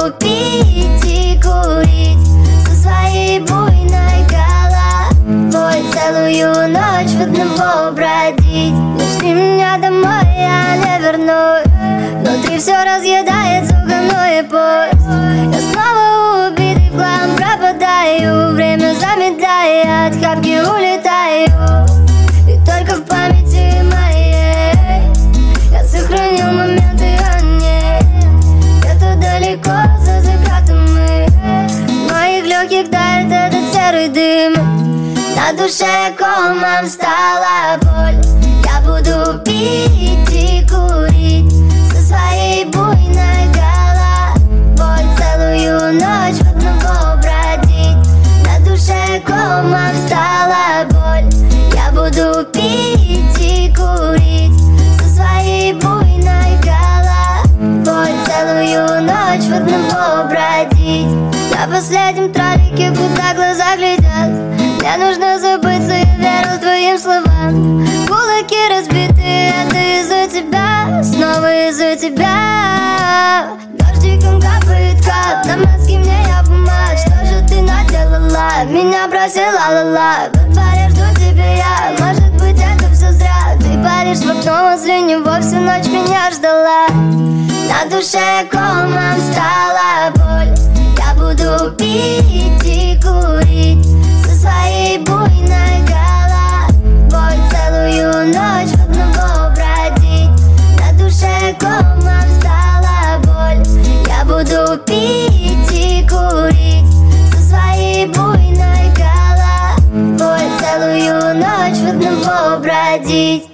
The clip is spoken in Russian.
буду пить и курить со своей буйной головой, целую ночь в одного бродить. Не жди меня домой, я не вернусь. Внутри все разъедает сугановый поезд. Я снова убитый в хлам пропадаю, время замедляя, от хапки улетаю. И только в памяти моей я сохранил моменты ранее. Где-то далеко за закатом мы, в моих легких тает этот серый дым. На душе комом стала боль. Я буду пить и курить со своей буйной головой, целую ночь в одного бродить. На душе комом стала боль. Я буду пить и курить со своей буйной головой, целую ночь в одного бродить. На последнем троллике, куда глаза глядят, мне нужно забыться, я верил твоим словам. Кулаки разбиты, это из-за тебя, снова из-за тебя. Дождиком капает кап, на мозги мне я бумаг. Что же ты наделала? Меня бросила ла-ла. В баре жду тебя я, может быть это все зря. Ты паришь в окно возле него, всю ночь меня ждала. На душе комом стала боль. Я буду пить и курить со своей буйной головой, целую ночь в одного бродить. На душе комом стала боль. Я буду пить и курить со своей буйной головой, целую ночь в одного бродить.